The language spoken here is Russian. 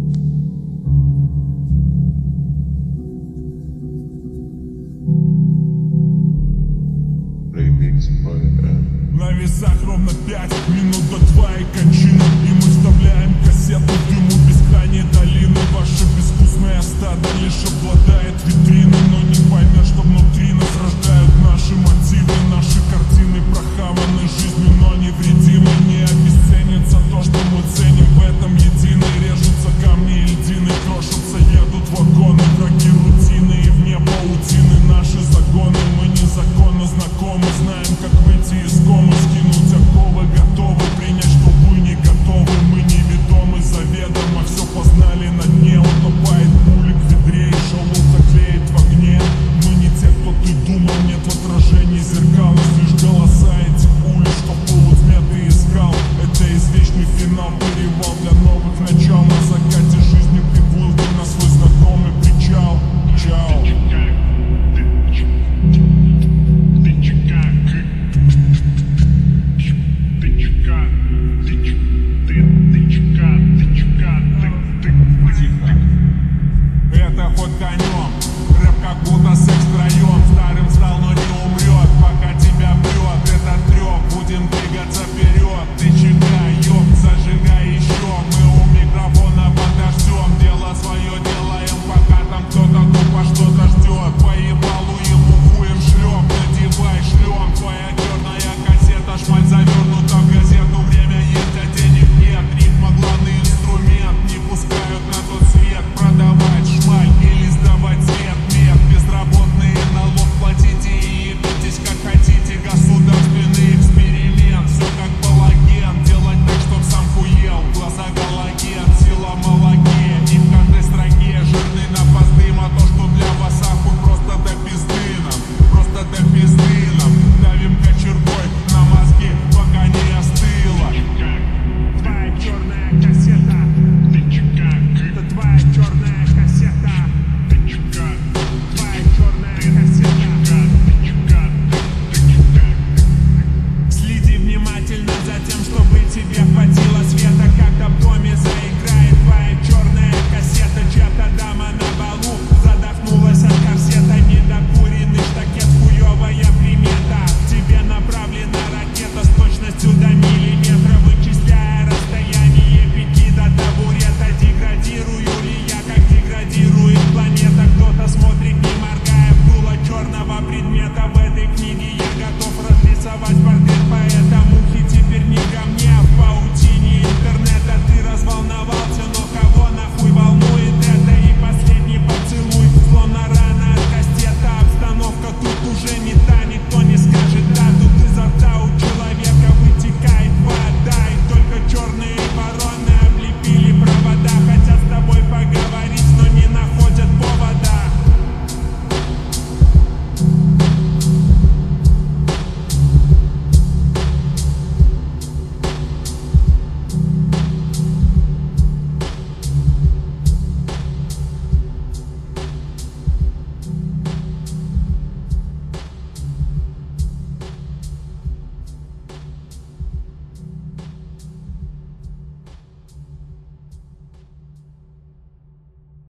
На весах ровно 5 минут до твоей кончины, и мы вставляем кассету в дыму бескрайней долины. Ваше безвкусное стадо лишь обладает витриной, но не поймет, что внутри нас рождают наши мотивы. Наши картины прохаваны жизнью, но невредимы. Не обесценится то, что мы ценим в этом единой. Режутся камни и льдины, крошатся, едут вагоны. Враги рутины и вне паутины наши загоны. Мы незаконно знакомы, знаем, как выйти из комы, скинуть оковы, готовы принять, что вы не готовы. Мы неведомы заведомо, все познали на дне. Утопает пули в ведре и шелуха тлеет в огне. Мы не те, кто ты думал, нет в отражении зеркал. Лишь голоса этих улиц, что в полутьме ты искал. Это извечный финал, перевал для новых начал. На закате жизни приплыл ты на свой знакомый причал. Чао. Это ход конем, рэп как будто секс втроем. Старым стал, но не умрет, пока тебя прет этот трёп. Будем двигаться вперед, ты чекай, ёб, зажигай еще. Мы у микрофона подождем, дело свое делаем, пока там кто-то тупо что-то ждет. По ебалу ему хуем шлем, надевай шлем. Твоя черная кассета, шмаль завернута в газету. Время есть, а денег нет, ритма главный инструмент. Не пускают на тот свет, продавать шмаль или сдавать цвет. Нет, безработные налог платите и ебитесь как хотите. Государственный эксперимент, все как балаген. Делать так, чтоб сам хуел, глаза галоген. Сила малогея, и в каждой строке жирный напаздым. А то, что для вас ахуй, просто до пизды нам, просто до пизды нам. Давим кочергой на мозги, пока не остыло. Твоя черная кассета, это твоя черная кассета. Твоя черная кассета. Следи внимательно за тем, чтобы тебе хватило.